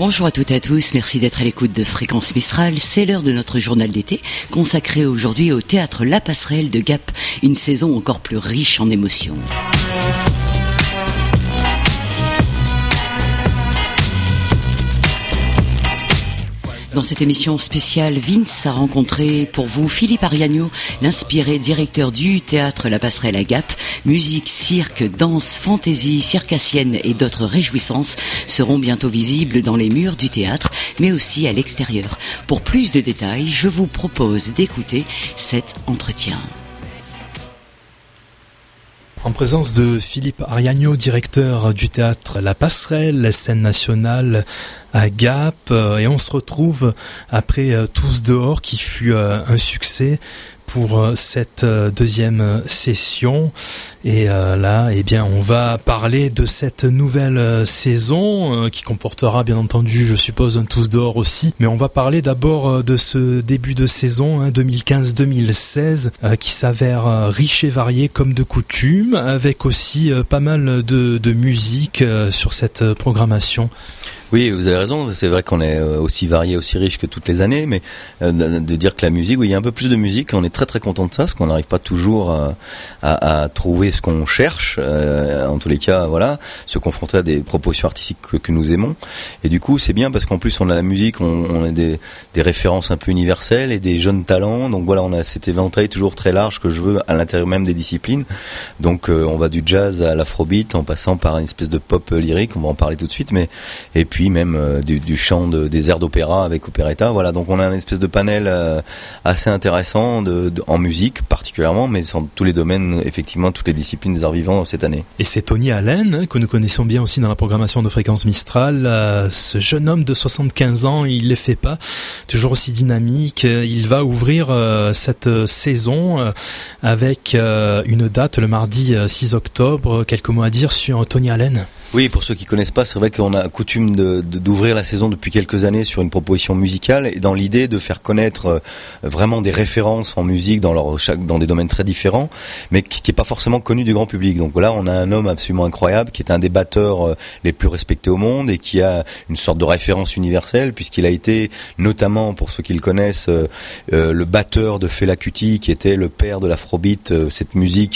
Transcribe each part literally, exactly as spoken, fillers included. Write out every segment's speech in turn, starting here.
Bonjour à toutes et à tous, merci d'être à l'écoute de Fréquence Mistral. C'est l'heure de notre journal d'été, consacré aujourd'hui au théâtre La Passerelle de Gap, une saison encore plus riche en émotions. Dans cette émission spéciale, Vince a rencontré pour vous Philippe Ariagno, l'inspiré directeur du théâtre La Passerelle à Gap. Musique, cirque, danse, fantaisie, circassienne et d'autres réjouissances seront bientôt visibles dans les murs du théâtre, mais aussi à l'extérieur. Pour plus de détails, je vous propose d'écouter cet entretien. En présence de Philippe Ariagno, directeur du théâtre La Passerelle, scène nationale à Gap, et on se retrouve après Tous dehors qui fut un succès pour cette deuxième session. Et là, eh bien, on va parler de cette nouvelle saison qui comportera bien entendu, je suppose, un Tous dehors aussi. Mais on va parler d'abord de ce début de saison hein, deux mille quinze deux mille seize euh, qui s'avère riche et varié comme de coutume, avec aussi euh, pas mal de, de musique euh, sur cette programmation. Oui, vous avez raison, c'est vrai qu'on est aussi varié, aussi riche que toutes les années, mais de dire que la musique, oui, il y a un peu plus de musique, on est très très content de ça, parce qu'on n'arrive pas toujours à, à, à trouver ce qu'on cherche, euh, en tous les cas, voilà, se confronter à des propositions artistiques que, que nous aimons, et du coup c'est bien parce qu'en plus on a la musique, on, on a des, des références un peu universelles et des jeunes talents, donc voilà, on a cet éventail toujours très large que je veux à l'intérieur même des disciplines, donc euh, on va du jazz à l'afrobeat en passant par une espèce de pop lyrique, on va en parler tout de suite, mais et puis même euh, du, du chant de, des airs d'opéra avec opéretta, voilà, donc on a une espèce de panel euh, assez intéressant de, de, en musique particulièrement, mais dans tous les domaines, effectivement, toutes les disciplines des arts vivants cette année. Et c'est Tony Allen, hein, que nous connaissons bien aussi dans la programmation de Fréquence Mistral, euh, ce jeune homme de soixante-quinze ans, il les fait pas, toujours aussi dynamique, il va ouvrir euh, cette saison euh, avec euh, une date le mardi six octobre, quelques mots à dire sur Tony Allen? Oui, pour ceux qui connaissent pas, c'est vrai qu'on a coutume de, de, d'ouvrir la saison depuis quelques années sur une proposition musicale et dans l'idée de faire connaître euh, vraiment des références en musique dans leur chaque dans des domaines très différents, mais qui, qui est pas forcément connu du grand public. Donc là, on a un homme absolument incroyable qui est un des batteurs euh, les plus respectés au monde et qui a une sorte de référence universelle puisqu'il a été notamment, pour ceux qui le connaissent, euh, euh, le batteur de Fela Kuti, qui était le père de l'afrobeat, euh, cette musique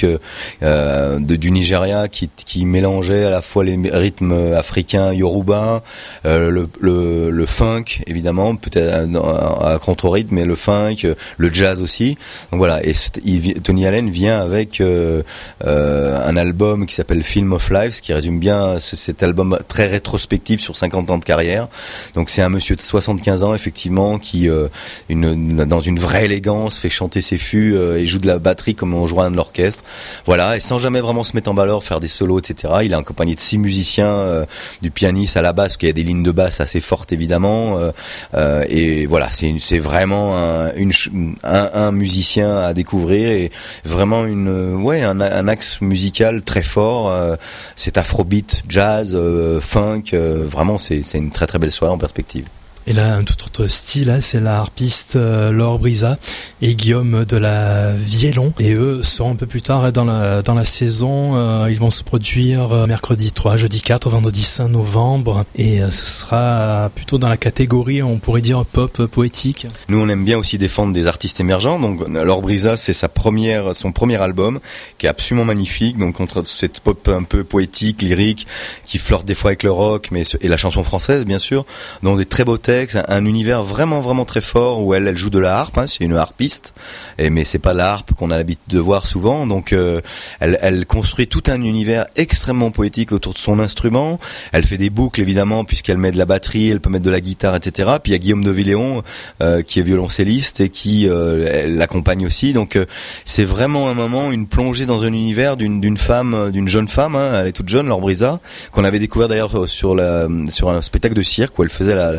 euh, de, du Nigeria qui, qui mélangeait à la fois les rythme africain yoruba, euh, le, le, le funk évidemment, peut-être à, à contre-rythme, mais le funk, le jazz aussi. Donc voilà, et il, Tony Allen vient avec euh, euh, un album qui s'appelle Film of Life, qui résume bien ce, cet album très rétrospectif sur cinquante ans de carrière. Donc c'est un monsieur de soixante-quinze ans effectivement qui, euh, une, dans une vraie élégance, fait chanter ses fûts euh, et joue de la batterie comme on jouait de l'orchestre. Voilà, et sans jamais vraiment se mettre en valeur, faire des solos, et cetera. Il est accompagné de six musiciens, euh, du pianiste à la basse, parce qu'il y a des lignes de basse assez fortes évidemment, euh, euh, et voilà, c'est, une, c'est vraiment un, une, un, un musicien à découvrir et vraiment une, ouais, un, un axe musical très fort. Euh, c'est afrobeat, jazz, euh, funk, euh, vraiment c'est, c'est une très très belle soirée en perspective. Et là, un tout autre style, hein, c'est la harpiste euh, Laure Brisa et Guillaume de la Viellon. Et eux seront un peu plus tard hein, dans la dans la saison. Euh, ils vont se produire euh, mercredi trois, jeudi quatre, vendredi cinq novembre. Et euh, ce sera plutôt dans la catégorie, on pourrait dire, pop euh, poétique. Nous, on aime bien aussi défendre des artistes émergents. Donc, Laure Brisa, c'est sa première, son premier album, qui est absolument magnifique. Donc, entre cette pop un peu poétique, lyrique, qui flirte des fois avec le rock, mais et la chanson française, bien sûr, dans des très beaux textes. Un, un univers vraiment vraiment très fort où elle elle joue de la harpe, hein, c'est une harpiste, et mais c'est pas la harpe qu'on a l'habitude de voir souvent. Donc euh, elle elle construit tout un univers extrêmement poétique autour de son instrument. Elle fait des boucles évidemment puisqu'elle met de la batterie, elle peut mettre de la guitare, et cetera. Puis il y a Guillaume de Viellon euh, qui est violoncelliste et qui euh, elle l'accompagne aussi. Donc euh, c'est vraiment un moment, une plongée dans un univers d'une d'une femme, d'une jeune femme, hein, elle est toute jeune, Laure Brisa, qu'on avait découvert d'ailleurs sur la sur un spectacle de cirque où elle faisait la, la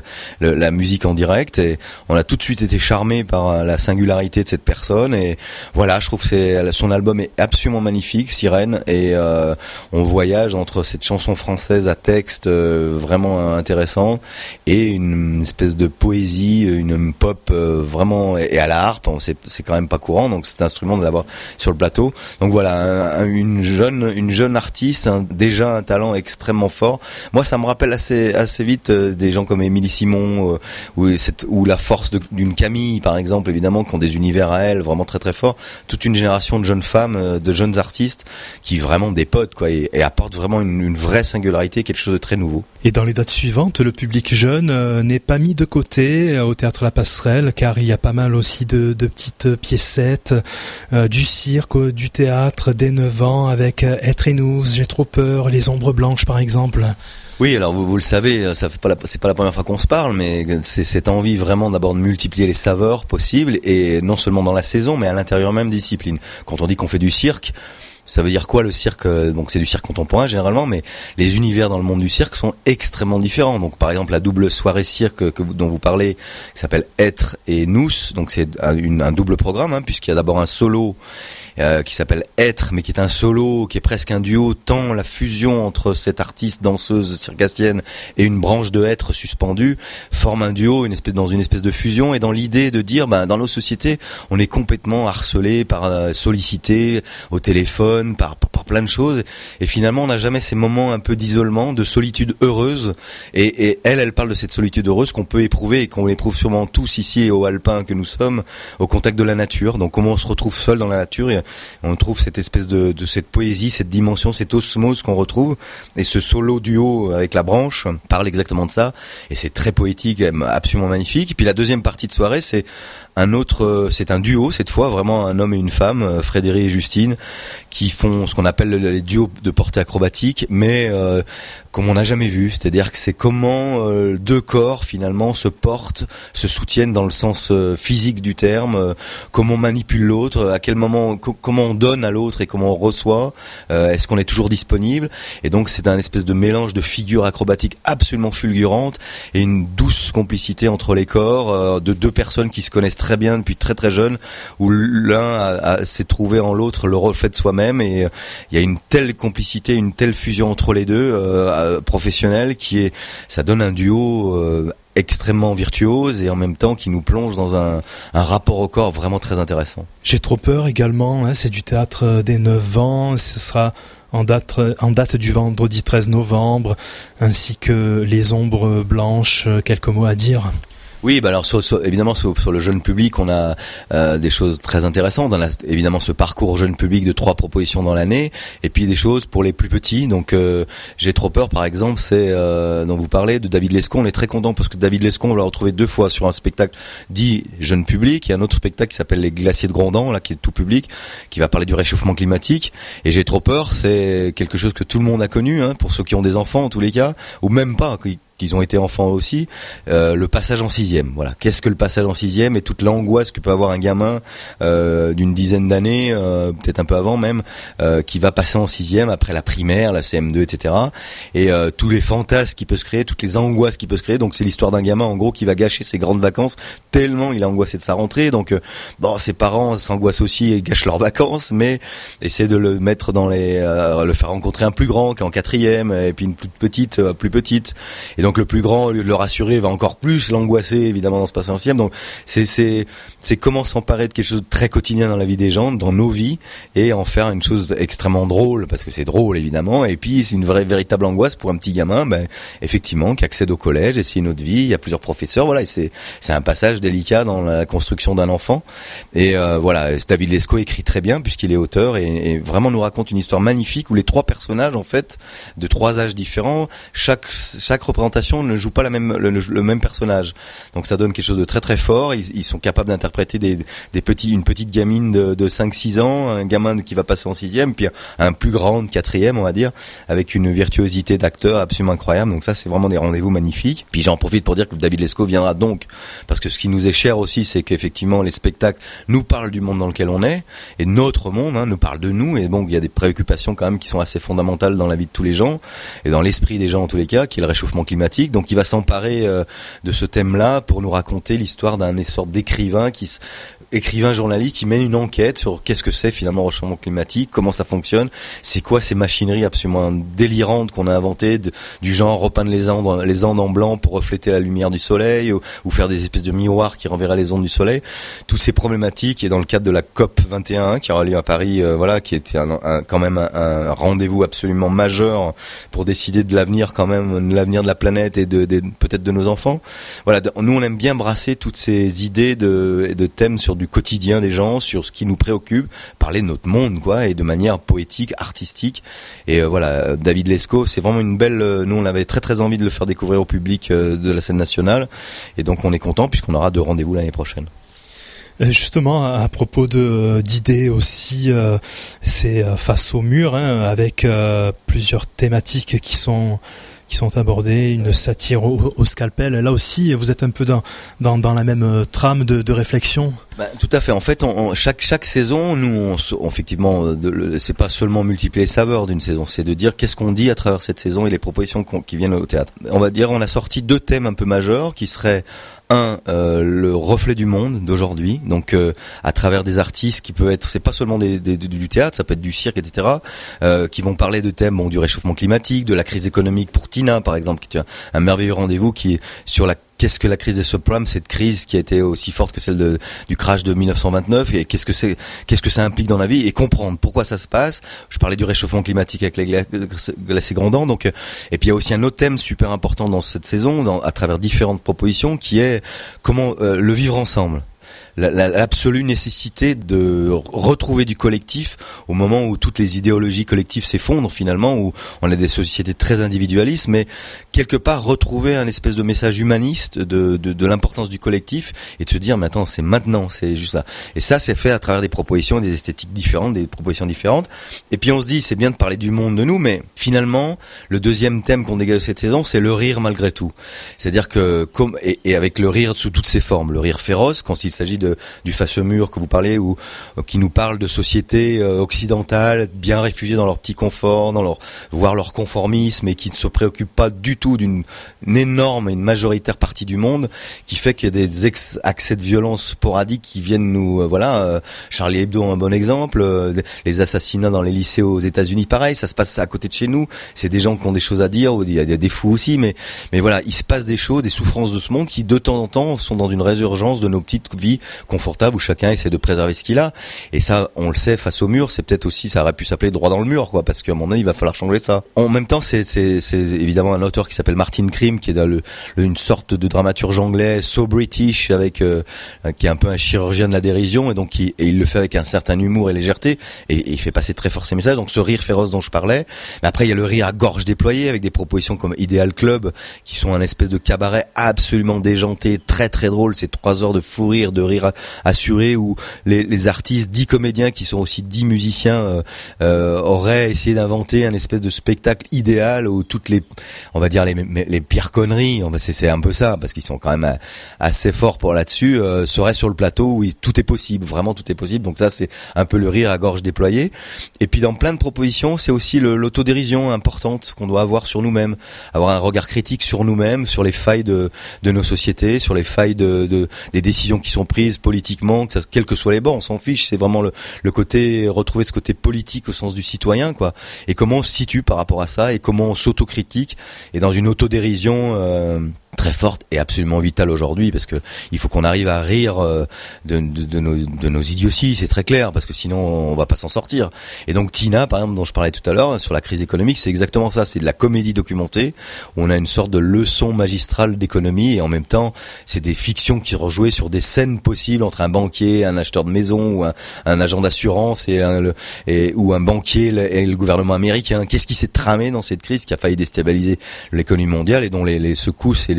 le, la musique en direct, et on a tout de suite été charmé par la singularité de cette personne. Et voilà, je trouve que c'est, son album est absolument magnifique, Sirène, et euh, on voyage entre cette chanson française à texte euh, vraiment intéressant et une espèce de poésie, une pop euh, vraiment, et à la harpe, c'est, c'est quand même pas courant, donc cet instrument de l'avoir sur le plateau. Donc voilà, un, un, une jeune, une jeune artiste, un, déjà un talent extrêmement fort. Moi, ça me rappelle assez, assez vite euh, des gens comme Émilie Simon, euh, ou, cette, ou la force de, d'une Camille, par exemple, évidemment, qui ont des univers à elle vraiment très très forts. Toute une génération de jeunes femmes, euh, de jeunes artistes, qui vraiment dépotent, quoi, et, et apportent vraiment une, une vraie singularité, quelque chose de très nouveau. Et dans les dates suivantes, le public jeune euh, n'est pas mis de côté euh, au Théâtre La Passerelle, car il y a pas mal aussi de, de petites piécettes, euh, du cirque, du théâtre, dès neuf ans, avec euh, Être et nous, J'ai trop peur, Les ombres blanches par exemple. Oui, alors vous, vous le savez, ça fait pas la, c'est pas la première fois qu'on se parle, mais c'est cette envie vraiment d'abord de multiplier les saveurs possibles, et non seulement dans la saison, mais à l'intérieur même discipline. Quand on dit qu'on fait du cirque, ça veut dire quoi le cirque? Donc c'est du cirque contemporain généralement, mais les univers dans le monde du cirque sont extrêmement différents. Donc par exemple la double soirée cirque que vous, dont vous parlez, qui s'appelle Être et nous, donc c'est un, une, un double programme, hein, puisqu'il y a d'abord un solo Euh, qui s'appelle Être, mais qui est un solo, qui est presque un duo, tant la fusion entre cette artiste danseuse circassienne et une branche de Être suspendue forme un duo, une espèce, dans une espèce de fusion, et dans l'idée de dire, ben, dans nos sociétés, on est complètement harcelé, par euh, sollicité au téléphone, par, par, par plein de choses, et finalement on n'a jamais ces moments un peu d'isolement, de solitude heureuse, et, et elle, elle parle de cette solitude heureuse qu'on peut éprouver, et qu'on éprouve sûrement tous ici aux Alpins que nous sommes, au contact de la nature. Donc comment on se retrouve seul dans la nature, et on trouve cette espèce de, de cette poésie, cette dimension, cette osmose qu'on retrouve, et ce solo duo avec la branche parle exactement de ça, et c'est très poétique, absolument magnifique. Et puis la deuxième partie de soirée, c'est un autre, c'est un duo cette fois, vraiment un homme et une femme, Frédéric et Justine, qui font ce qu'on appelle les duos de portée acrobatique, mais euh, comme on n'a jamais vu, c'est-à-dire que c'est comment euh, deux corps finalement se portent, se soutiennent dans le sens euh, physique du terme, euh, comment on manipule l'autre, à quel moment, co- comment on donne à l'autre et comment on reçoit, euh, est-ce qu'on est toujours disponible, et donc c'est un espèce de mélange de figures acrobatiques absolument fulgurantes et une douce complicité entre les corps euh, de deux personnes qui se connaissent très bien depuis très très jeunes, où l'un a, a, s'est trouvé en l'autre le reflet de soi-même, et il euh, y a une telle complicité, une telle fusion entre les deux euh, professionnels, qui est, ça donne un duo euh, extrêmement virtuose, et en même temps qui nous plonge dans un, un rapport au corps vraiment très intéressant. J'ai trop peur également, hein, c'est du théâtre des neuf ans, ce sera en date, en date du vendredi treize novembre, ainsi que Les ombres blanches, quelques mots à dire? Oui, bah alors sur, sur, évidemment sur, sur le jeune public, on a euh, des choses très intéressantes. On a évidemment ce parcours jeune public de trois propositions dans l'année, et puis des choses pour les plus petits. Donc euh, J'ai trop peur, par exemple, c'est euh, dont vous parlez, de David Lescaut. On est très content parce que David Lescaut, on l'a retrouvé deux fois sur un spectacle dit jeune public, et un autre spectacle qui s'appelle Les Glaciers de Grandans, là qui est tout public, qui va parler du réchauffement climatique. Et J'ai trop peur, c'est quelque chose que tout le monde a connu, hein, pour ceux qui ont des enfants en tous les cas, ou même pas, qui qu'ils ont été enfants aussi, euh, le passage en sixième. Voilà, qu'est-ce que le passage en sixième, et toute l'angoisse que peut avoir un gamin euh, d'une dizaine d'années, euh, peut-être un peu avant même, euh, qui va passer en sixième après la primaire, la C M deux, et cetera. Et euh, tous les fantasmes qui peuvent se créer, toutes les angoisses qui peuvent se créer. Donc c'est l'histoire d'un gamin en gros qui va gâcher ses grandes vacances tellement il est angoissé de sa rentrée. Donc euh, bon, ses parents s'angoissent aussi et gâchent leurs vacances, mais essayer de le mettre dans les, euh, le faire rencontrer un plus grand qui est en quatrième, et puis une toute petite, euh, plus petite. Et donc le plus grand, au lieu de le rassurer, va encore plus l'angoisser évidemment dans ce passage en sixième. Donc c'est c'est c'est comment s'emparer de quelque chose de très quotidien dans la vie des gens, dans nos vies, et en faire une chose extrêmement drôle, parce que c'est drôle évidemment. Et puis c'est une vraie véritable angoisse pour un petit gamin, ben effectivement, qui accède au collège, et c'est une autre vie. Il y a plusieurs professeurs, voilà. Et c'est c'est un passage délicat dans la construction d'un enfant. Et euh, voilà, David Lescaut écrit très bien puisqu'il est auteur, et, et vraiment nous raconte une histoire magnifique où les trois personnages en fait de trois âges différents, chaque chaque représentation ne joue pas la même, le, le même personnage. Donc ça donne quelque chose de très très fort. Ils, ils sont capables d'interpréter des, des petits, une petite gamine de, de cinq six ans, un gamin qui va passer en sixième, puis un plus grand de quatrième, on va dire, avec une virtuosité d'acteur absolument incroyable. Donc ça, c'est vraiment des rendez-vous magnifiques. Puis j'en profite pour dire que David Lescaut viendra donc, parce que ce qui nous est cher aussi, c'est qu'effectivement les spectacles nous parlent du monde dans lequel on est, et notre monde hein, nous parle de nous. Et bon, il y a des préoccupations quand même qui sont assez fondamentales dans la vie de tous les gens, et dans l'esprit des gens en tous les cas, qui est le réchauffement climatique, climatique. Donc il va s'emparer euh, de ce thème-là pour nous raconter l'histoire d'un sorte d'écrivain qui se écrivain journaliste qui mène une enquête sur qu'est-ce que c'est finalement le réchauffement climatique, comment ça fonctionne, c'est quoi ces machineries absolument délirantes qu'on a inventées, de, du genre repeindre les Andes, les Andes en blanc pour refléter la lumière du soleil, ou, ou faire des espèces de miroirs qui renverraient les ondes du soleil. Toutes ces problématiques, et dans le cadre de la COP vingt et un qui aura lieu à Paris, euh, voilà, qui était un, un, quand même un, un rendez-vous absolument majeur pour décider de l'avenir quand même, de l'avenir de la planète et de, de peut-être de nos enfants. Voilà, nous on aime bien brasser toutes ces idées de, de thèmes sur du quotidien des gens, sur ce qui nous préoccupe, parler de notre monde, quoi, et de manière poétique, artistique. Et euh, voilà, David Lescaut, c'est vraiment une belle. Euh, nous, on avait très très envie de le faire découvrir au public euh, de la scène nationale, et donc on est content puisqu'on aura deux rendez-vous l'année prochaine. Justement, à propos de d'idées aussi, euh, c'est face au mur, hein, avec euh, plusieurs thématiques qui sont qui sont abordées, une satire au, au scalpel. Là aussi, vous êtes un peu dans dans, dans la même trame de, de réflexion. Bah, tout à fait. En fait, on, on, chaque chaque saison, nous, on, on effectivement, de, le, c'est pas seulement multiplier les saveurs d'une saison, c'est de dire qu'est-ce qu'on dit à travers cette saison et les propositions qu'on, qui viennent au théâtre. On va dire, on a sorti deux thèmes un peu majeurs qui seraient un, euh, le reflet du monde d'aujourd'hui, donc euh, à travers des artistes qui peuvent être, c'est pas seulement des, des, du théâtre, ça peut être du cirque, et cetera, euh, qui vont parler de thèmes, bon, du réchauffement climatique, de la crise économique pour Tina, par exemple, qui est un, un merveilleux rendez-vous qui est sur la qu'est-ce que la crise des subprimes, cette crise qui a été aussi forte que celle de, du crash de dix-neuf cent vingt-neuf, et qu'est-ce que c'est, qu'est-ce que ça implique dans la vie, et comprendre pourquoi ça se passe. Je parlais du réchauffement climatique avec les glaciers grandants, donc, et puis il y a aussi un autre thème super important dans cette saison, dans, à travers différentes propositions, qui est comment euh, le vivre ensemble. La, la, l'absolue nécessité de retrouver du collectif au moment où toutes les idéologies collectives s'effondrent finalement, où on a des sociétés très individualistes, mais quelque part retrouver un espèce de message humaniste de, de, de l'importance du collectif et de se dire mais attends, c'est maintenant, c'est juste là. Et ça c'est fait à travers des propositions, des esthétiques différentes, des propositions différentes. Et puis on se dit c'est bien de parler du monde de nous, mais finalement le deuxième thème qu'on dégage cette saison c'est le rire malgré tout. C'est-à-dire que comme et, et avec le rire sous toutes ses formes, le rire féroce quand il s'agit de du face au mur que vous parlez, ou euh, qui nous parle de sociétés euh, occidentales bien réfugiées dans leur petit confort, dans leur voire leur conformisme, et qui ne se préoccupent pas du tout d'une une énorme et une majoritaire partie du monde, qui fait qu'il y a des ex- accès de violence sporadiques qui viennent nous euh, voilà euh, Charlie Hebdo un bon exemple, euh, les assassinats dans les lycées aux États-Unis pareil, ça se passe à côté de chez nous, c'est des gens qui ont des choses à dire, il y a des fous aussi, mais mais voilà, il se passe des choses, des souffrances de ce monde qui de temps en temps sont dans une résurgence de nos petites vies confortable où chacun essaie de préserver ce qu'il a, et ça on le sait face au mur, c'est peut-être aussi, ça aurait pu s'appeler droit dans le mur quoi, parce qu'à mon avis il va falloir changer ça. En même temps c'est c'est c'est évidemment un auteur qui s'appelle Martin Krim, qui est dans le, le une sorte de dramaturge anglais so british, avec euh, qui est un peu un chirurgien de la dérision, et donc qui, et il le fait avec un certain humour et légèreté, et, et il fait passer très fort ses messages, donc ce rire féroce dont je parlais. Mais après il y a le rire à gorge déployée avec des propositions comme Ideal Club, qui sont un espèce de cabaret absolument déjanté, très très drôle, c'est trois heures de fou rire, de rire assuré, où les, les artistes, dix comédiens qui sont aussi dix musiciens euh, euh, auraient essayé d'inventer un espèce de spectacle idéal où toutes les, on va dire les, les pires conneries, c'est, c'est un peu ça, parce qu'ils sont quand même assez forts pour là-dessus, euh, seraient sur le plateau où tout est possible, vraiment tout est possible. Donc ça c'est un peu le rire à gorge déployée. Et puis dans plein de propositions, c'est aussi le, l'autodérision importante qu'on doit avoir sur nous-mêmes, avoir un regard critique sur nous-mêmes, sur les failles de, de nos sociétés, sur les failles de, de des décisions qui sont prises politiquement, que, quels que soient les bords, on s'en fiche. C'est vraiment le, le côté, retrouver ce côté politique au sens du citoyen, quoi. Et comment on se situe par rapport à ça, et comment on s'autocritique, et dans une autodérision euh, très forte et absolument vitale aujourd'hui, parce que il faut qu'on arrive à rire euh, de, de, de, nos, de nos idioties, c'est très clair, parce que sinon on va pas s'en sortir. Et donc Tina, par exemple, dont je parlais tout à l'heure, sur la crise économique, c'est exactement ça, c'est de la comédie documentée, où on a une sorte de leçon magistrale d'économie, et en même temps, c'est des fictions qui sont rejouées sur des scènes possibles entre un banquier, un acheteur de maison, ou un, un agent d'assurance, et, un, le, et ou un banquier et le gouvernement américain. Qu'est-ce qui s'est tramé dans cette crise qui a failli déstabiliser l'économie mondiale, et dont les, les secousses et les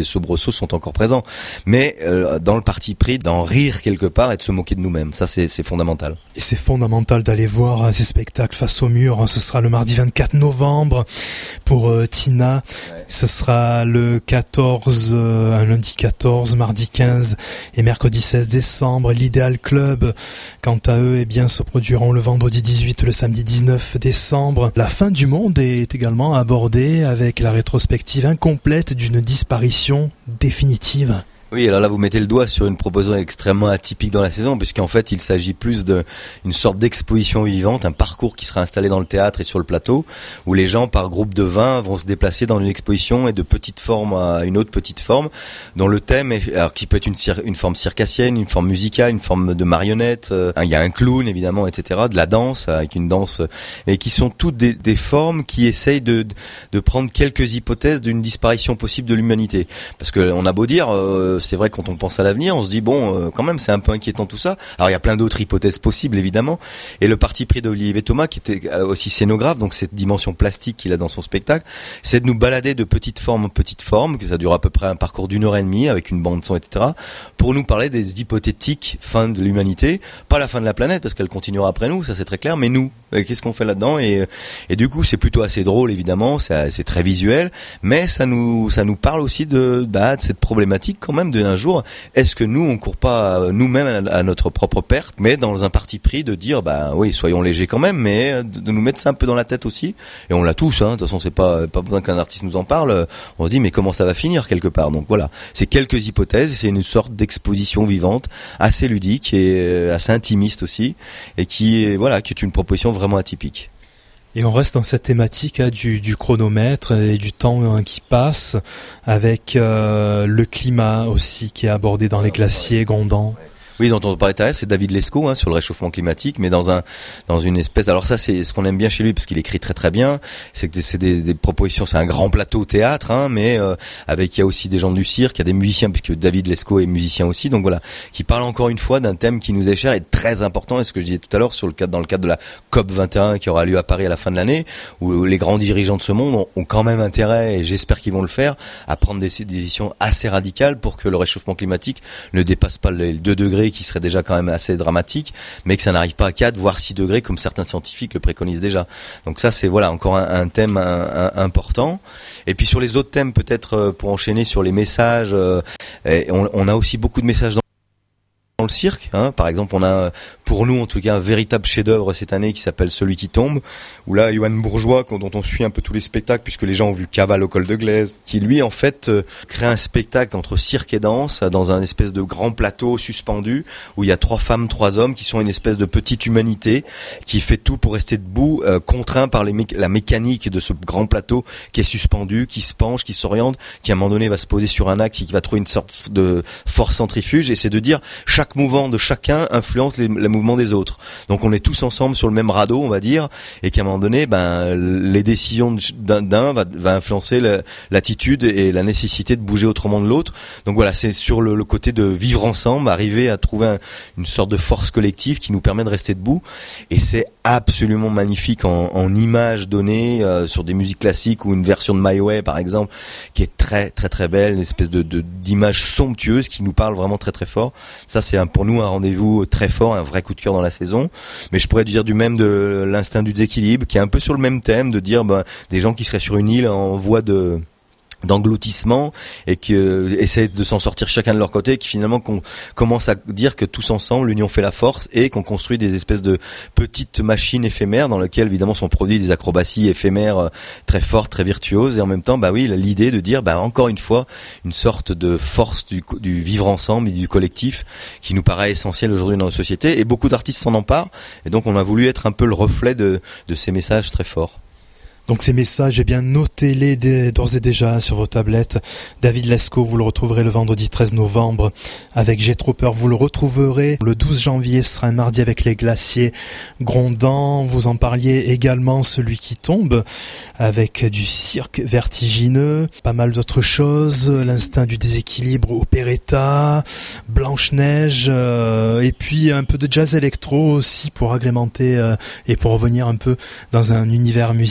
soubresauts sont encore présents. Mais euh, dans le parti pris d'en rire quelque part et de se moquer de nous-mêmes, ça c'est, c'est fondamental. Et c'est fondamental d'aller voir ces spectacles face au mur. Ce sera le mardi vingt-quatre novembre pour euh, Tina. Ouais. Ce sera le quatorze, euh, un lundi quatorze, mardi quinze et mercredi seize décembre. L'Idéal Club, quant à eux, eh bien, se produiront le vendredi dix-huit, le samedi dix-neuf décembre. La fin du monde est également abordée avec la rétrospective incomplète d'une disparition définitive. Oui, alors là vous mettez le doigt sur une proposition extrêmement atypique dans la saison, puisqu'en fait il s'agit plus d'une sorte d'exposition vivante, un parcours qui sera installé dans le théâtre et sur le plateau, où les gens par groupe de vingt vont se déplacer dans une exposition et de petite forme à une autre petite forme, dont le thème est, alors qui peut être une, cir- une forme circassienne, une forme musicale, une forme de marionnette, euh, il y a un clown évidemment, et cetera, de la danse avec une danse, et qui sont toutes des, des formes qui essayent de, de prendre quelques hypothèses d'une disparition possible de l'humanité, parce que on a beau dire euh, c'est vrai que quand on pense à l'avenir, on se dit bon, euh, quand même, c'est un peu inquiétant tout ça. Alors il y a plein d'autres hypothèses possibles évidemment. Et le parti pris d'Olivier Thomas, qui était aussi scénographe, donc cette dimension plastique qu'il a dans son spectacle, c'est de nous balader de petite forme en petite forme, que ça dure à peu près un parcours d'une heure et demie avec une bande son, et cetera, pour nous parler des hypothétiques fins de l'humanité, pas la fin de la planète parce qu'elle continuera après nous, ça c'est très clair, mais nous, qu'est-ce qu'on fait là-dedans, et et du coup c'est plutôt assez drôle évidemment, c'est c'est très visuel, mais ça nous ça nous parle aussi de bah de cette problématique quand même d'un jour, est-ce que nous on court pas nous-mêmes à notre propre perte, mais dans un parti pris de dire bah oui, soyons légers quand même, mais de nous mettre ça un peu dans la tête aussi, et on l'a tous, hein, de toute façon c'est pas pas besoin qu'un artiste nous en parle, on se dit mais comment ça va finir quelque part, donc voilà, c'est quelques hypothèses, c'est une sorte d'exposition vivante assez ludique et assez intimiste aussi, et qui est voilà qui est une proposition vraiment atypique. Et on reste dans cette thématique hein, du, du chronomètre et du temps hein, qui passe, avec euh, le climat aussi qui est abordé dans les glaciers grondants. Oui, dont on parlait tout à l'heure, c'est David Lescaut, hein, sur le réchauffement climatique, mais dans un, dans une espèce. Alors ça, c'est ce qu'on aime bien chez lui parce qu'il écrit très très bien. C'est que c'est des, des propositions, c'est un grand plateau théâtre, hein, mais euh, avec il y a aussi des gens du cirque, il y a des musiciens puisque David Lescaut est musicien aussi, donc voilà, qui parle encore une fois d'un thème qui nous est cher et très important. Et ce que je disais tout à l'heure sur le cadre, dans le cadre de la C O P vingt et un qui aura lieu à Paris à la fin de l'année, où les grands dirigeants de ce monde ont, ont quand même intérêt, et j'espère qu'ils vont le faire, à prendre des, des décisions assez radicales pour que le réchauffement climatique ne dépasse pas les deux degrés, qui serait déjà quand même assez dramatique, mais que ça n'arrive pas à quatre voire six degrés comme certains scientifiques le préconisent déjà. Donc ça c'est voilà encore un, un thème un, un, important. Et puis sur les autres thèmes, peut-être pour enchaîner sur les messages, euh, on, on a aussi beaucoup de messages dans dans le cirque, hein. Par exemple, on a, pour nous en tout cas, un véritable chef-d'œuvre cette année qui s'appelle Celui qui tombe, où là, Johan Bourgeois, dont on suit un peu tous les spectacles, puisque les gens ont vu Cavale au col de Glaise, qui lui, en fait, euh, crée un spectacle entre cirque et danse, dans un espèce de grand plateau suspendu, où il y a trois femmes, trois hommes, qui sont une espèce de petite humanité, qui fait tout pour rester debout, euh, contraint par les mé- la mécanique de ce grand plateau qui est suspendu, qui se penche, qui s'oriente, qui à un moment donné va se poser sur un axe et qui va trouver une sorte de force centrifuge, et c'est de dire, chaque mouvement de chacun influence les, les mouvements des autres. Donc on est tous ensemble sur le même radeau, on va dire, et qu'à un moment donné, ben les décisions d'un, d'un va, va influencer le, l'attitude et la nécessité de bouger autrement de l'autre. Donc voilà, c'est sur le, le côté de vivre ensemble, arriver à trouver un, une sorte de force collective qui nous permet de rester debout. Et c'est absolument magnifique en, en images données euh, sur des musiques classiques, ou une version de My Way par exemple, qui est très très très belle, une espèce de, de d'image somptueuse qui nous parle vraiment très très fort. Ça c'est un, pour nous un rendez-vous très fort, un vrai coup de cœur dans la saison. Mais je pourrais dire du même de L'instinct du déséquilibre, qui est un peu sur le même thème, de dire ben, des gens qui seraient sur une île en voie de d'engloutissement et qui euh, essaient de s'en sortir chacun de leur côté, et qui finalement qu'on commence à dire que tous ensemble l'union fait la force, et qu'on construit des espèces de petites machines éphémères dans lesquelles évidemment sont produits des acrobaties éphémères euh, très fortes, très virtuoses, et en même temps bah oui l'idée de dire bah encore une fois une sorte de force du, du vivre ensemble et du collectif qui nous paraît essentiel aujourd'hui dans nos sociétés, et beaucoup d'artistes s'en emparent, et donc on a voulu être un peu le reflet de, de ces messages très forts. Donc ces messages, eh bien notez-les dès, d'ores et déjà sur vos tablettes. David Lescaut, vous le retrouverez le vendredi treize novembre avec J'ai trop peur. Vous le retrouverez le douze janvier, ce sera un mardi avec les glaciers grondants. Vous en parliez également, Celui qui tombe, avec du cirque vertigineux, pas mal d'autres choses, L'instinct du déséquilibre, Opéretta, Blanche-Neige, euh, et puis un peu de jazz électro aussi pour agrémenter euh, et pour revenir un peu dans un univers musical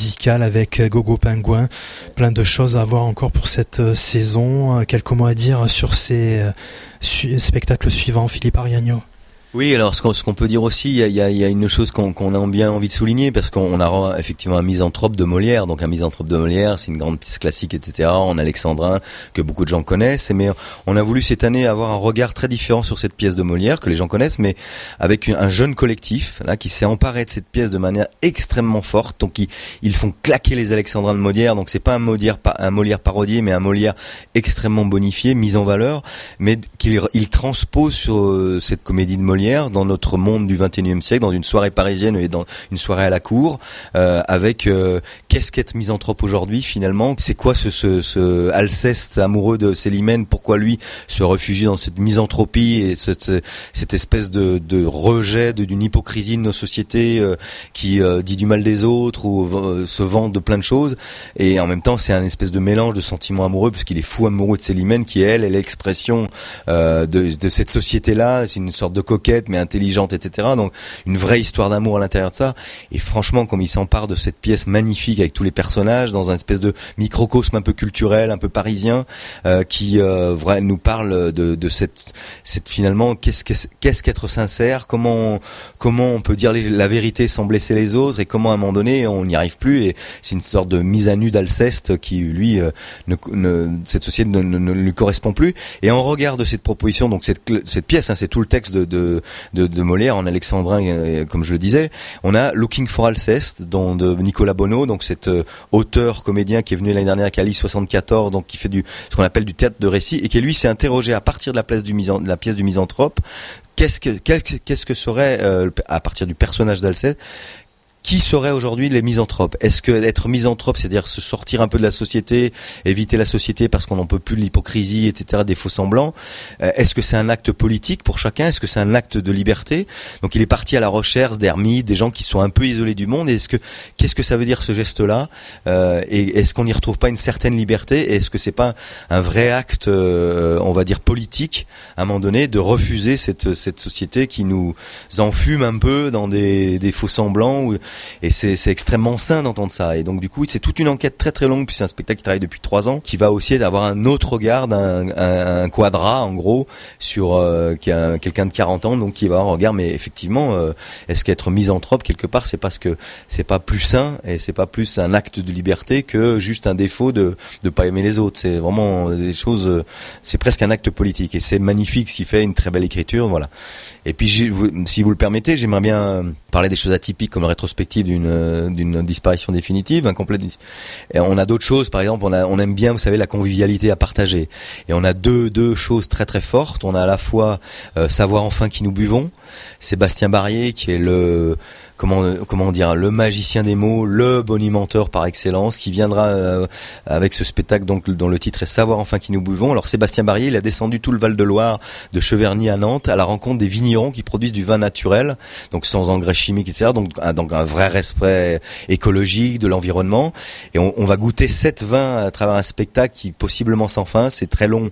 avec Gogo Pingouin. Plein de choses à voir encore pour cette saison. Quelques mots à dire sur ces euh, su- spectacles suivants, Philippe Ariagno? Oui, alors ce qu'on, ce qu'on peut dire aussi, il y a, il y a, il y a une chose qu'on, qu'on a bien envie de souligner, parce qu'on a effectivement un misanthrope de Molière. Donc un misanthrope de Molière, c'est une grande pièce classique, et cetera, en alexandrin, que beaucoup de gens connaissent. Mais on a voulu cette année avoir un regard très différent sur cette pièce de Molière, que les gens connaissent, mais avec un jeune collectif là qui s'est emparé de cette pièce de manière extrêmement forte. Donc ils, ils font claquer les alexandrins de Molière. Donc c'est pas un Molière, un Molière parodié, mais un Molière extrêmement bonifié, mis en valeur, mais qu'il il transpose sur cette comédie de Molière dans notre monde du vingt et unième siècle, dans une soirée parisienne et dans une soirée à la cour, euh, avec euh, qu'est-ce qu'être misanthrope aujourd'hui finalement, c'est quoi ce, ce, ce Alceste amoureux de Célimène, pourquoi lui se réfugie dans cette misanthropie et cette, cette espèce de, de rejet de, d'une hypocrisie de nos sociétés euh, qui euh, dit du mal des autres ou euh, se vante de plein de choses, et en même temps c'est un espèce de mélange de sentiments amoureux, parce qu'il est fou amoureux de Célimène qui elle est l'expression euh, de, de cette société-là, c'est une sorte de coquette mais intelligente, et cetera. Donc une vraie histoire d'amour à l'intérieur de ça. Et franchement, comme il s'empare de cette pièce magnifique avec tous les personnages dans un espèce de microcosme un peu culturel, un peu parisien, euh, qui euh, vrai, nous parle de, de cette, cette finalement qu'est-ce qu'est-ce, qu'est-ce qu'être sincère, comment comment on peut dire les, la vérité sans blesser les autres, et comment à un moment donné on n'y arrive plus. Et c'est une sorte de mise à nu d'Alceste qui lui euh, ne, ne, cette société ne, ne, ne lui correspond plus. Et en regard de cette proposition, donc cette cette pièce, hein, c'est tout le texte de, de De, de Molière en alexandrin, euh, comme je le disais. On a Looking for Alceste, dont de Nicolas Bonneau, donc cet euh, auteur comédien qui est venu l'année dernière à Cali soixante-quatorze, donc qui fait du ce qu'on appelle du théâtre de récit, et qui lui s'est interrogé à partir de la place du misan, de la pièce du misanthrope, qu'est-ce que quel, qu'est-ce que serait euh, à partir du personnage d'Alceste, qui seraient aujourd'hui les misanthropes? Est-ce que être misanthrope, c'est-à-dire se sortir un peu de la société, éviter la société parce qu'on n'en peut plus de l'hypocrisie, et cetera, des faux semblants? euh, Est-ce que c'est un acte politique pour chacun? Est-ce que c'est un acte de liberté? Donc il est parti à la recherche d'ermites, des gens qui sont un peu isolés du monde. Et est-ce que qu'est-ce que ça veut dire ce geste-là? euh, Et est-ce qu'on n'y retrouve pas une certaine liberté? Et est-ce que c'est pas un vrai acte, euh, on va dire politique, à un moment donné, de refuser cette cette société qui nous enfume un peu dans des des faux semblants? Ou, et c'est, c'est extrêmement sain d'entendre ça. Et donc du coup c'est toute une enquête très très longue, puis c'est un spectacle qui travaille depuis trois ans, qui va aussi avoir un autre regard d'un un, un quadra en gros sur euh, qui a quelqu'un de quarante ans, donc qui va avoir un regard, mais effectivement euh, est-ce qu'être misanthrope quelque part c'est parce que c'est pas plus sain et c'est pas plus un acte de liberté que juste un défaut de de pas aimer les autres? C'est vraiment des choses, c'est presque un acte politique, et c'est magnifique, ce qui fait une très belle écriture, voilà. Et puis j'ai, si vous le permettez, j'aimerais bien parler des choses atypiques comme le rétrospective d'une d'une disparition définitive, incomplète. Et on a d'autres choses, par exemple, on a on aime bien, vous savez, la convivialité à partager. Et on a deux deux choses très très fortes. On a à la fois euh, Savoir enfin qui nous buvons, Sébastien Barrier qui est le comment comment dire le magicien des mots, le bonimenteur par excellence, qui viendra euh, avec ce spectacle donc dont le titre est Savoir enfin qui nous buvons. Alors Sébastien Barrier, il a descendu tout le Val-de-Loire de Cheverny à Nantes à la rencontre des vignerons qui produisent du vin naturel, donc sans engrais chimiques, et cetera. Donc un, donc un vrai respect écologique de l'environnement. Et on, on va goûter sept vins à travers un spectacle qui possiblement sans fin. C'est très long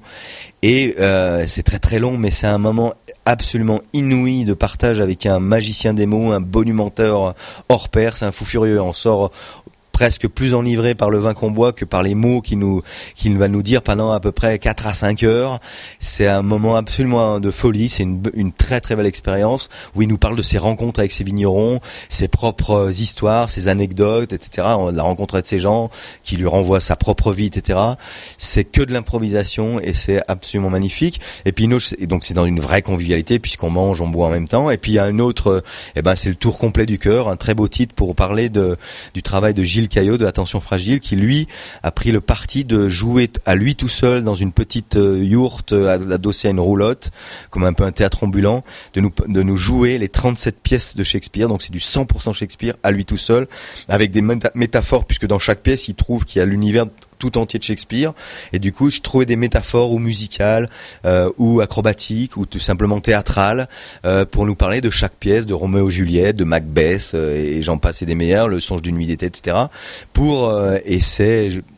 et euh, c'est très très long, mais c'est un moment absolument inouï de partage avec un magicien des mots, un bonimenteur hors pair. C'est un fou furieux. On sort presque plus enivré par le vin qu'on boit que par les mots qu'il nous qu'il va nous dire pendant à peu près quatre à cinq heures. C'est un moment absolument de folie, c'est une une très très belle expérience où il nous parle de ses rencontres avec ses vignerons, ses propres histoires, ses anecdotes, et cetera. La rencontre avec ces gens qui lui renvoient sa propre vie, et cetera. C'est que de l'improvisation et c'est absolument magnifique. Et puis une autre, et donc c'est dans une vraie convivialité puisqu'on mange, on boit en même temps. Et puis il y a un autre, eh ben c'est le tour complet du cœur, un très beau titre pour parler de du travail de Gilles Caillot de Attention Fragile, qui lui a pris le parti de jouer à lui tout seul dans une petite yourte adossée à une roulotte, comme un peu un théâtre ambulant, de nous de nous jouer les trente-sept pièces de Shakespeare. Donc c'est du cent pour cent Shakespeare à lui tout seul, avec des méta- métaphores, puisque dans chaque pièce il trouve qu'il y a l'univers tout entier de Shakespeare, et du coup je trouvais des métaphores ou musicales euh, ou acrobatiques ou tout simplement théâtrales euh, pour nous parler de chaque pièce, de Roméo et Juliette, de Macbeth euh, et j'en passe et des meilleurs, Le songe d'une nuit d'été, et cetera. Pour euh, et c'est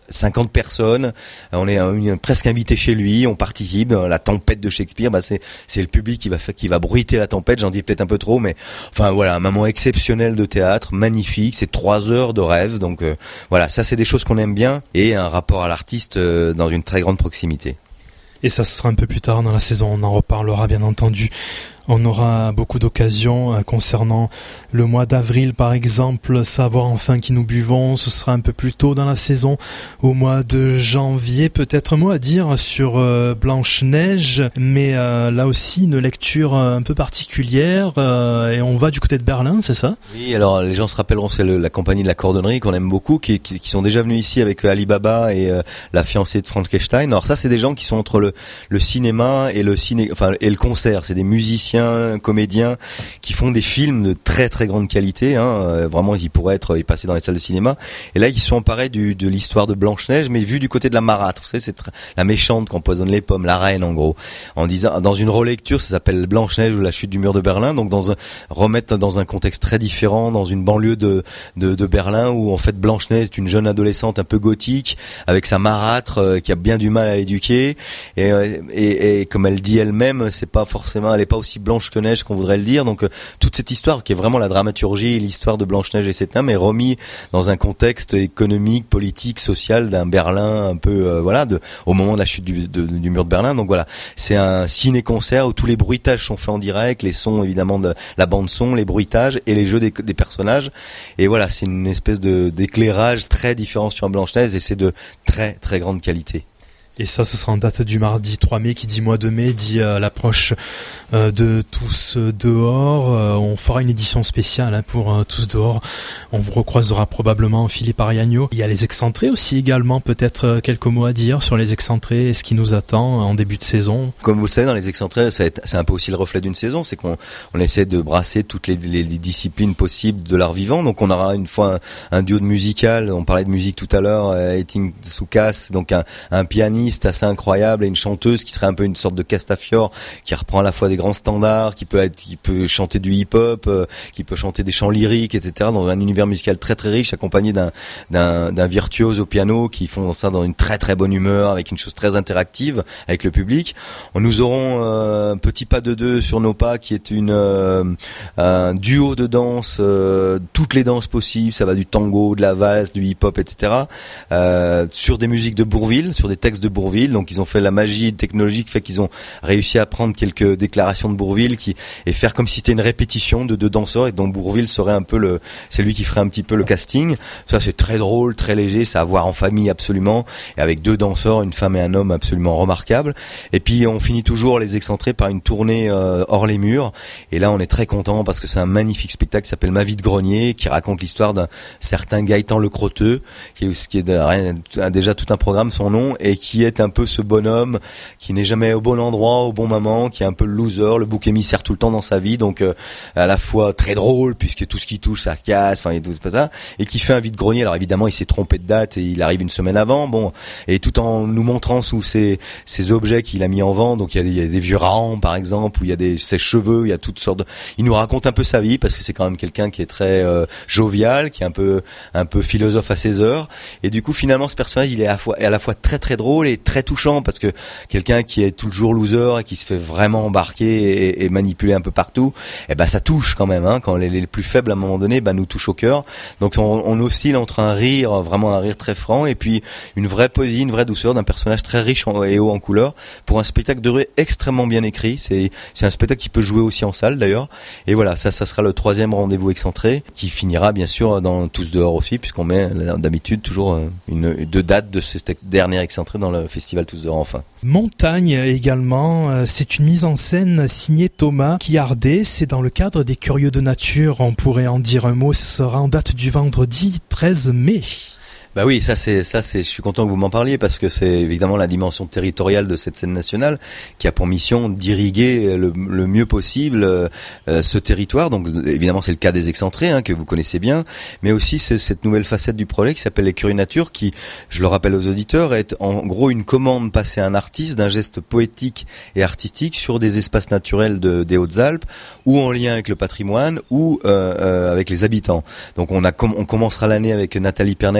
cinquante personnes, on est euh, presque invité chez lui, on participe. La tempête de Shakespeare, bah c'est c'est le public qui va faire, qui va bruiter la tempête. J'en dis peut-être un peu trop, mais enfin voilà, un moment exceptionnel de théâtre, magnifique. C'est trois heures de rêve, donc euh, voilà, ça c'est des choses qu'on aime bien et un rapport à l'artiste euh, dans une très grande proximité. Et ça sera un peu plus tard dans la saison, on en reparlera bien entendu. On aura beaucoup d'occasions euh, concernant le mois d'avril par exemple, savoir enfin qui nous buvons, ce sera un peu plus tôt dans la saison, au mois de janvier. Peut-être un mot à dire sur euh, Blanche-Neige, mais euh, là aussi une lecture un peu particulière, euh, et on va du côté de Berlin, c'est ça ? Oui, alors les gens se rappelleront, c'est le, la compagnie de la cordonnerie qu'on aime beaucoup, qui, qui, qui sont déjà venus ici avec Ali Baba et euh, la fiancée de Frankenstein. Alors ça, c'est des gens qui sont entre le, le cinéma et le ciné, enfin et le concert. C'est des musiciens, comédiens qui font des films de très très grande qualité, hein, euh, vraiment ils pourraient être ils passer dans les salles de cinéma, et là ils sont emparés du, de l'histoire de Blanche-Neige, mais vu du côté de la marâtre, vous savez, c'est tr- la méchante qui empoisonne les pommes, la reine en gros, en disant dans une relecture, ça s'appelle Blanche-Neige ou la chute du mur de Berlin, donc dans un remettre dans un contexte très différent, dans une banlieue de de, de Berlin où en fait Blanche-Neige est une jeune adolescente un peu gothique avec sa marâtre euh, qui a bien du mal à l'éduquer, et, euh, et, et comme elle dit elle-même, c'est pas forcément, elle est pas aussi blanche que neige qu'on voudrait le dire, donc euh, toute cette histoire qui est vraiment la dramaturgie et l'histoire de Blanche-Neige et ses nains est remis dans un contexte économique, politique, social d'un Berlin un peu euh, voilà de au moment de la chute du, de, du mur de Berlin. Donc voilà, c'est un ciné-concert où tous les bruitages sont faits en direct, les sons évidemment de la bande son, les bruitages et les jeux des, des personnages, et voilà, c'est une espèce de d'éclairage très différent sur Blanche-Neige et c'est de très très grande qualité. Et ça, ce sera en date du mardi trois mai, qui dit mois de mai, dit euh, l'approche euh, de Tous dehors. Euh, on fera une édition spéciale hein, pour euh, Tous dehors. On vous recroisera probablement Philippe Ariagno. Il y a les excentrés aussi également, peut-être euh, quelques mots à dire sur les excentrés et ce qui nous attend en début de saison. Comme vous le savez, dans les excentrés, c'est un peu aussi le reflet d'une saison, c'est qu'on on essaie de brasser toutes les, les, les disciplines possibles de l'art vivant. Donc on aura une fois un, un duo de musical, on parlait de musique tout à l'heure, Eiting Soukas, donc un, un pianiste assez incroyable et une chanteuse qui serait un peu une sorte de Castafiore qui reprend à la fois des grands standards, qui peut être, qui peut chanter du hip-hop, euh, qui peut chanter des chants lyriques, et cetera dans un univers musical très très riche, accompagné d'un d'un d'un virtuose au piano qui font ça dans une très très bonne humeur, avec une chose très interactive avec le public. Nous aurons euh, un petit pas de deux sur nos pas qui est une euh, un duo de danse, euh, toutes les danses possibles, ça va du tango, de la valse, du hip-hop, et cetera. Euh, sur des musiques de Bourvil, sur des textes de Bourvil, donc ils ont fait la magie technologique, fait qu'ils ont réussi à prendre quelques déclarations de Bourvil qui et faire comme si c'était une répétition de deux danseurs et dont Bourvil serait un peu le, c'est lui qui ferait un petit peu le casting. Ça c'est très drôle, très léger, ça à voir en famille absolument, et avec deux danseurs, une femme et un homme absolument remarquables. Et puis on finit toujours les excentrés par une tournée euh, hors les murs. Et là on est très content parce que c'est un magnifique spectacle qui s'appelle Ma vie de grenier, qui raconte l'histoire d'un certain Gaëtan Le Crotteux, qui est, qui est de, déjà tout un programme son nom, et qui est un peu ce bonhomme qui n'est jamais au bon endroit au bon moment, qui est un peu le loser, le bouc émissaire tout le temps dans sa vie, donc euh, à la fois très drôle puisque tout ce qui touche ça casse, enfin et tout ça, et qui fait un vide-grenier. Alors évidemment il s'est trompé de date et il arrive une semaine avant, bon, et tout en nous montrant sous ces ces objets qu'il a mis en vente, donc il y a des, il y a des vieux raons par exemple, où il y a des ses cheveux, il y a toutes sortes de... il nous raconte un peu sa vie parce que c'est quand même quelqu'un qui est très euh, jovial, qui est un peu un peu philosophe à ses heures, et du coup finalement ce personnage il est à la fois, est à la fois très très drôle et très touchant, parce que quelqu'un qui est toujours loser et qui se fait vraiment embarquer et, et manipuler un peu partout, et eh ben ça touche quand même, hein, quand les, les plus faibles à un moment donné ben nous touchent au cœur. Donc on, on oscille entre un rire, vraiment un rire très franc, et puis une vraie poésie, une vraie douceur d'un personnage très riche en, et haut en couleurs, pour un spectacle de rue extrêmement bien écrit. C'est c'est un spectacle qui peut jouer aussi en salle d'ailleurs. Et voilà, ça ça sera le troisième rendez-vous excentré, qui finira bien sûr dans Tous dehors aussi, puisqu'on met d'habitude toujours une deux dates de ce dernier excentré dans le festival Tous dehors enfin. Montagne également, c'est une mise en scène signée Thomas Quillardet, c'est dans le cadre des Curieux de Nature, on pourrait en dire un mot, ce sera en date du vendredi treize mai. Bah oui, ça c'est ça c'est je suis content que vous m'en parliez, parce que c'est évidemment la dimension territoriale de cette scène nationale qui a pour mission d'irriguer le, le mieux possible euh, ce territoire. Donc évidemment c'est le cas des excentrés, hein, que vous connaissez bien, mais aussi c'est cette nouvelle facette du projet qui s'appelle les Curieux Nature, qui, je le rappelle aux auditeurs, est en gros une commande passée à un artiste d'un geste poétique et artistique sur des espaces naturels de, des Hautes-Alpes, ou en lien avec le patrimoine, ou euh, euh, avec les habitants. Donc on a com- on commencera l'année avec Nathalie Pernet qui joue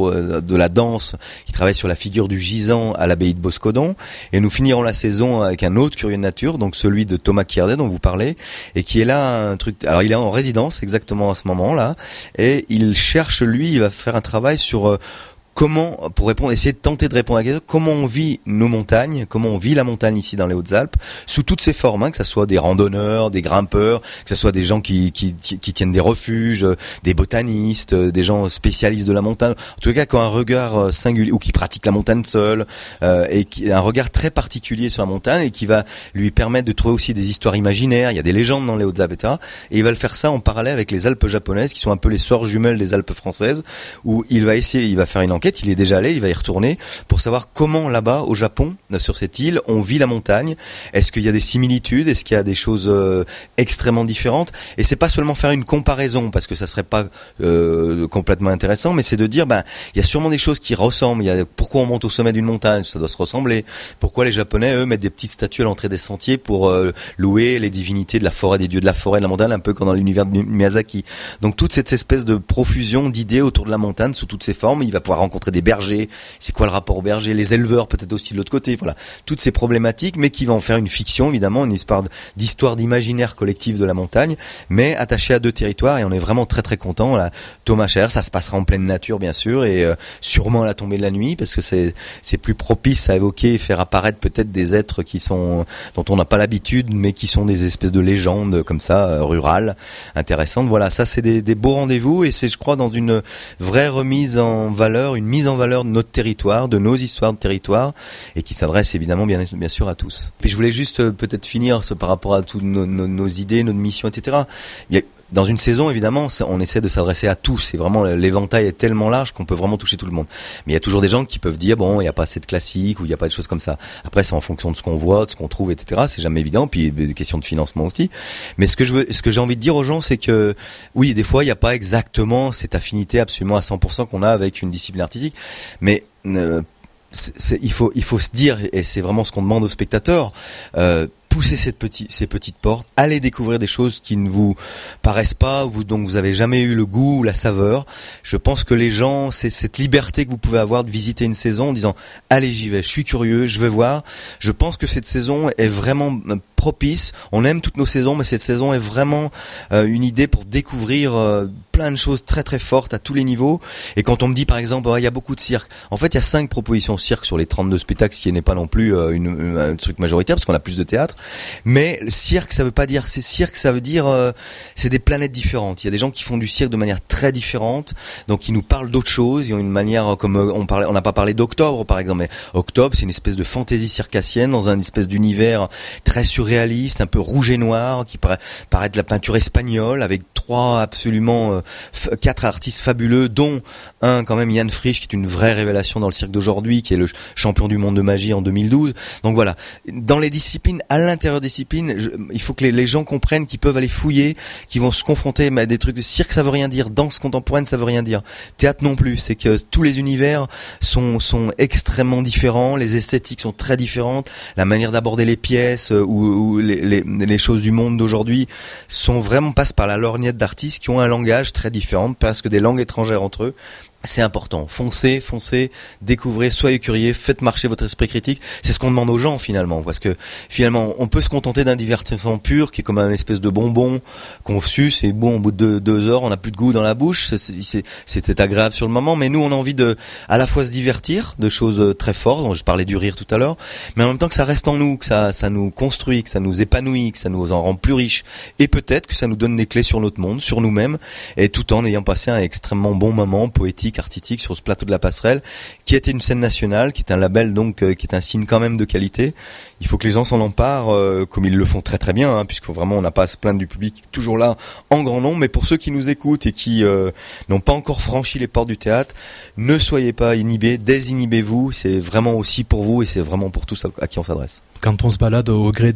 autour de la danse, qui travaille sur la figure du gisant à l'abbaye de Boscodon. Et nous finirons la saison avec un autre curieux de nature, donc celui de Thomas Kierdet dont vous parlez, et qui est là un truc. Alors il est en résidence exactement à ce moment-là, et il cherche lui, il va faire un travail sur euh, comment, pour répondre, essayer de tenter de répondre à la question, comment on vit nos montagnes, comment on vit la montagne ici dans les Hautes-Alpes, sous toutes ses formes, hein, que ce soit des randonneurs, des grimpeurs, que ce soit des gens qui, qui, qui, qui tiennent des refuges, des botanistes, des gens spécialistes de la montagne, en tout cas qui ont un regard singulier, ou qui pratiquent la montagne seule, euh, et qui a un regard très particulier sur la montagne, et qui va lui permettre de trouver aussi des histoires imaginaires, il y a des légendes dans les Hautes-Alpes, et cetera. Et il va le faire ça en parallèle avec les Alpes japonaises, qui sont un peu les sœurs jumelles des Alpes françaises, où il va essayer, il va faire une enquête. Il est déjà allé, il va y retourner pour savoir comment là-bas au Japon, sur cette île, on vit la montagne. Est-ce qu'il y a des similitudes? Est-ce qu'il y a des choses euh, extrêmement différentes? Et c'est pas seulement faire une comparaison, parce que ça serait pas euh, complètement intéressant, mais c'est de dire, ben, il y a sûrement des choses qui ressemblent. Il y a pourquoi on monte au sommet d'une montagne, ça doit se ressembler. Pourquoi les Japonais, eux, mettent des petites statues à l'entrée des sentiers pour euh, louer les divinités de la forêt, des dieux de la forêt, de la montagne, un peu comme dans l'univers de Miyazaki. Donc toute cette espèce de profusion d'idées autour de la montagne sous toutes ses formes, il va pouvoir rencontrer des bergers, c'est quoi le rapport aux bergers, les éleveurs peut-être aussi de l'autre côté, voilà, toutes ces problématiques, mais qui va en faire une fiction évidemment, une histoire d'histoire d'imaginaire collectif de la montagne, mais attachée à deux territoires, et on est vraiment très très content. Là, Thomas Cher, ça se passera en pleine nature bien sûr, et euh, sûrement à la tombée de la nuit, parce que c'est c'est plus propice à évoquer et faire apparaître peut-être des êtres qui sont dont on n'a pas l'habitude, mais qui sont des espèces de légendes comme ça, euh, rurales, intéressantes. Voilà, ça c'est des, des beaux rendez-vous, et c'est je crois dans une vraie remise en valeur, une mise en valeur de notre territoire, de nos histoires de territoire, et qui s'adresse évidemment bien, bien sûr à tous. Puis je voulais juste euh, peut-être finir ce, par rapport à toutes nos, nos, nos idées, notre mission, et cetera. Il y a, dans une saison, évidemment, on essaie de s'adresser à tous, et vraiment l'éventail est tellement large qu'on peut vraiment toucher tout le monde. Mais il y a toujours des gens qui peuvent dire, bon, il n'y a pas assez de classiques, ou il n'y a pas de choses comme ça. Après, c'est en fonction de ce qu'on voit, de ce qu'on trouve, et cetera. C'est jamais évident, puis des questions de financement aussi. Mais ce que je veux, ce que j'ai envie de dire aux gens, c'est que, oui, des fois, il n'y a pas exactement cette affinité absolument à cent pour cent qu'on a avec une discipline artistique, mais euh, c'est, c'est, il faut, il faut se dire, et c'est vraiment ce qu'on demande aux spectateurs, euh, poussez cette petite, ces petites portes, allez découvrir des choses qui ne vous paraissent pas, ou dont vous avez jamais eu le goût ou la saveur. Je pense que les gens, c'est cette liberté que vous pouvez avoir de visiter une saison en disant, allez, j'y vais, je suis curieux, je vais voir. Je pense que cette saison est vraiment propice. On aime toutes nos saisons, mais cette saison est vraiment euh, une idée pour découvrir euh, plein de choses très très fortes à tous les niveaux. Et quand on me dit par exemple, oh, il y a beaucoup de cirque, en fait il y a cinq propositions cirque sur les trente-deux spectacles, ce qui n'est pas non plus euh, une, une, un truc majoritaire, parce qu'on a plus de théâtre. Mais le cirque, ça veut pas dire, c'est cirque, ça veut dire euh, c'est des planètes différentes. Il y a des gens qui font du cirque de manière très différente, donc ils nous parlent d'autres choses. Ils ont une manière, comme on parlait, on n'a pas parlé d'Octobre par exemple, mais Octobre c'est une espèce de fantaisie circassienne dans un espèce d'univers très surréaliste, un peu rouge et noir, qui paraît, paraît de la peinture espagnole, avec trois absolument euh, f- quatre artistes fabuleux, dont un quand même Yann Frisch, qui est une vraie révélation dans le cirque d'aujourd'hui, qui est le champion du monde de magie en deux mille douze. Donc voilà, dans les disciplines, à l'intérieur des disciplines, je, il faut que les, les gens comprennent qu'ils peuvent aller fouiller, qu'ils vont se confronter à des trucs de cirque, ça veut rien dire, danse contemporaine, ça veut rien dire, théâtre non plus. C'est que tous les univers sont sont extrêmement différents, les esthétiques sont très différentes, la manière d'aborder les pièces euh, ou où les, les, les choses du monde d'aujourd'hui sont vraiment passent par la lorgnette d'artistes qui ont un langage très différent, presque des langues étrangères entre eux. C'est important. Foncez, foncez, découvrez, soyez curieux, faites marcher votre esprit critique. C'est ce qu'on demande aux gens finalement, parce que finalement, on peut se contenter d'un divertissement pur qui est comme un espèce de bonbon qu'on suce et bon, au bout de deux, deux heures, on n'a plus de goût dans la bouche. C'est, c'est, c'était agréable sur le moment, mais nous, on a envie de, à la fois se divertir de choses très fortes. Donc, je parlais du rire tout à l'heure, mais en même temps que ça reste en nous, que ça, ça nous construit, que ça nous épanouit, que ça nous en rend plus riches, et peut-être que ça nous donne des clés sur notre monde, sur nous-mêmes, et tout en ayant passé un extrêmement bon moment poétique, artistique sur ce plateau de la Passerelle, qui était une scène nationale, qui est un label donc euh, qui est un signe quand même de qualité. Il faut que les gens s'en emparent, euh, comme ils le font très très bien, hein, puisque vraiment on n'a pas à se plaindre du public toujours là en grand nombre. Mais pour ceux qui nous écoutent et qui euh, n'ont pas encore franchi les portes du théâtre, ne soyez pas inhibés, désinhibez-vous. C'est vraiment aussi pour vous et c'est vraiment pour tous à, à qui on s'adresse. Quand on se balade au gré de, de tout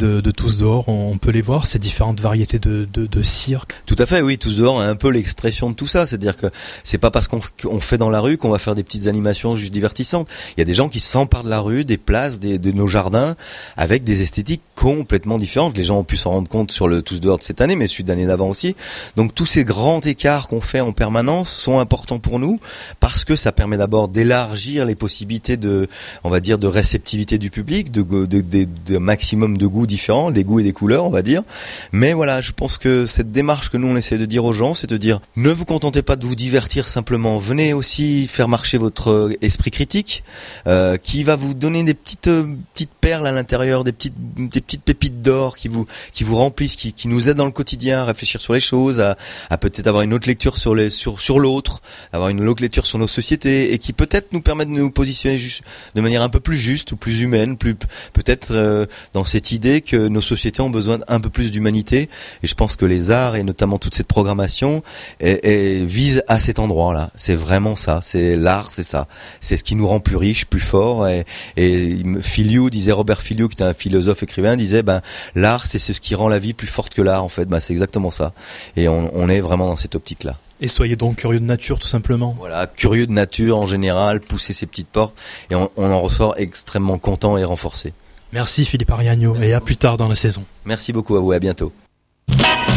Tous dehors, on peut les voir, ces différentes variétés de, de, de cirque. Tout à fait, oui, Tous dehors est un peu l'expression de tout ça, c'est-à-dire que c'est pas parce qu'on, qu'on fait dans la rue qu'on va faire des petites animations juste divertissantes. Il y a des gens qui s'emparent de la rue, des places, des, de nos jardins, avec des esthétiques complètement différentes. Les gens ont pu s'en rendre compte sur le Tous dehors de cette année, mais celui de l'année d'avant aussi. Donc tous ces grands écarts qu'on fait en permanence sont importants pour nous, parce que ça permet d'abord d'élargir les possibilités de, on va dire, de réceptivité du public, de, de, de, de, de maximum de goûts différents, des goûts et des couleurs, on va dire. Mais voilà, je pense que cette démarche que nous on essaie de dire aux gens, c'est de dire, ne vous contentez pas de vous divertir simplement, venez aussi faire marcher votre esprit critique, euh, qui va vous donner des petites euh, petites perles à l'intérieur, des petites des petites pépites d'or qui vous qui vous remplissent, qui qui nous aident dans le quotidien à réfléchir sur les choses, à, à peut-être avoir une autre lecture sur les sur sur l'autre, avoir une autre lecture sur nos sociétés, et qui peut-être nous permettent de nous positionner juste de manière un peu plus juste ou plus humaine, plus peut-être euh, dans cette idée que nos sociétés ont besoin d'un peu plus d'humanité. Et je pense que les arts et notamment toute cette programmation est, est, vise à cet endroit-là. C'est vraiment ça. C'est l'art, c'est ça. C'est ce qui nous rend plus riches, plus forts. Et, et Filiou disait, Robert Filiou, qui était un philosophe écrivain, disait, ben l'art, c'est ce qui rend la vie plus forte que l'art. En fait, ben c'est exactement ça. Et on, on est vraiment dans cette optique-là. Et soyez donc curieux de nature, tout simplement. Voilà, curieux de nature en général, pousser ces petites portes, et on, on en ressort extrêmement content et renforcé. Merci Philippe Ariagno, et à plus tard dans la saison. Merci beaucoup à vous, à bientôt.